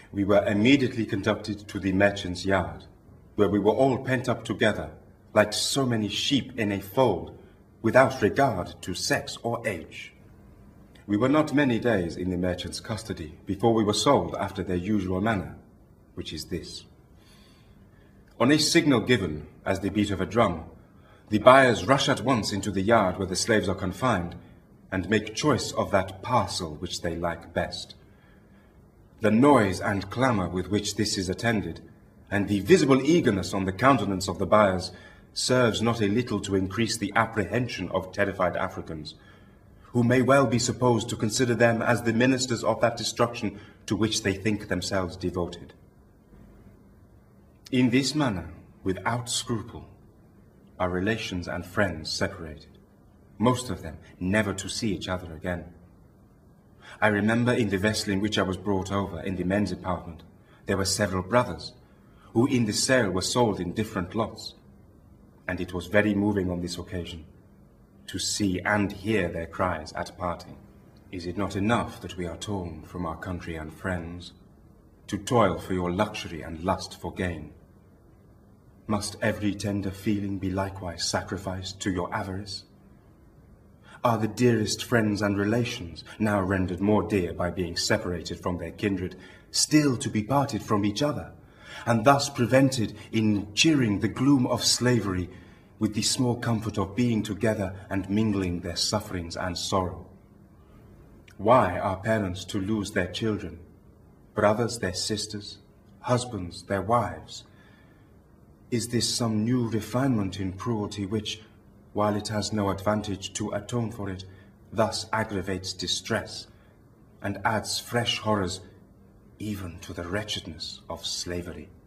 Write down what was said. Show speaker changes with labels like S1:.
S1: We were immediately conducted to the merchant's yard, where we were all pent up together, like so many sheep in a fold, without regard to sex or age. We were not many days in the merchant's custody before we were sold after their usual manner, which is this. On a signal given, as the beat of a drum, the buyers rush at once into the yard where the slaves are confined and make choice of that parcel which they like best. The noise and clamour with which this is attended, and the visible eagerness on the countenance of the buyers, serves not a little to increase the apprehension of terrified Africans, who may well be supposed to consider them as the ministers of that destruction to which they think themselves devoted. In this manner, without scruple, our relations and friends separated, most of them never to see each other again. I remember in the vessel in which I was brought over, in the men's apartment, there were several brothers, who in the sale were sold in different lots, and it was very moving on this occasion to see and hear their cries at parting. Is it not enough that we are torn from our country and friends, to toil for your luxury and lust for gain? Must every tender feeling be likewise sacrificed to your avarice? Are the dearest friends and relations, now rendered more dear by being separated from their kindred, still to be parted from each other, and thus prevented in cheering the gloom of slavery with the small comfort of being together and mingling their sufferings and sorrow? Why are parents to lose their children, brothers their sisters, husbands their wives? Is this some new refinement in cruelty which, while it has no advantage to atone for it, thus aggravates distress and adds fresh horrors even to the wretchedness of slavery?